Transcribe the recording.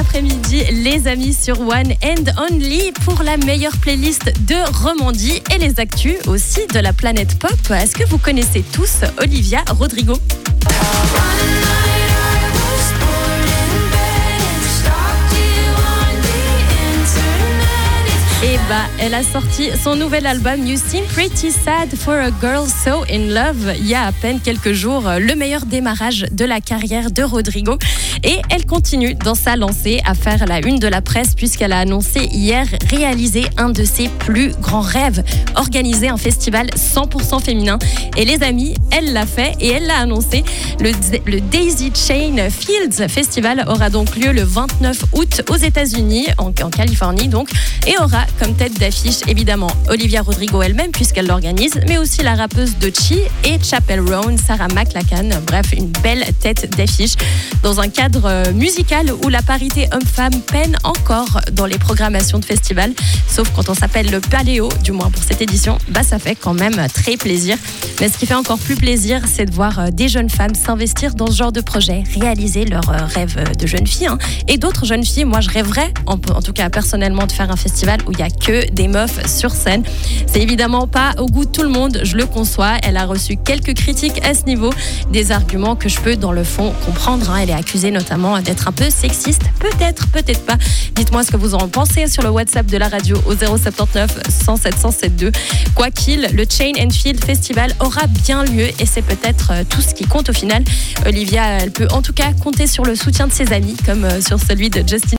après-midi, les amis, sur One and Only pour la meilleure playlist de Romandie et les actus aussi de la planète pop. Est-ce que vous connaissez tous Olivia Rodrigo ? Elle a sorti son nouvel album You Seem Pretty Sad for a Girl So in Love il y a à peine quelques jours, le meilleur démarrage de la carrière de Rodrigo. Et elle continue dans sa lancée à faire la une de la presse puisqu'elle a annoncé hier réaliser un de ses plus grands rêves, organiser un festival 100% féminin. Et les amis, elle l'a fait et elle l'a annoncé. Le Daisy Chain Fields Festival aura donc lieu le 29 août aux États-Unis, en Californie donc, et aura comme tête d'affiche évidemment Olivia Rodrigo elle-même puisqu'elle l'organise, mais aussi la rappeuse Doechii et Chappell Roan, Sarah McLachlan. Bref, une belle tête d'affiche dans un cadre musical où la parité homme-femme peine encore dans les programmations de festivals, sauf quand on s'appelle le Paléo, du moins pour cette édition, ça fait quand même très plaisir. Mais ce qui fait encore plus plaisir, c'est de voir des jeunes femmes s'investir dans ce genre de projet, réaliser leurs rêves de jeunes filles. Et d'autres jeunes filles, moi je rêverais, en tout cas personnellement, de faire un festival où il n'y a que des meufs sur scène. C'est évidemment pas au goût de tout le monde, je le conçois. Elle a reçu quelques critiques à ce niveau, des arguments que je peux dans le fond comprendre. Elle est accusée notamment d'être un peu sexiste, peut-être pas. Dites-moi ce que vous en pensez sur le WhatsApp de la radio au 079 107 107 Quoi qu'il, le Chain and Field Festival aura bien lieu et c'est peut-être tout ce qui compte au final. Olivia, elle peut en tout cas compter sur le soutien de ses amis comme sur celui de Justin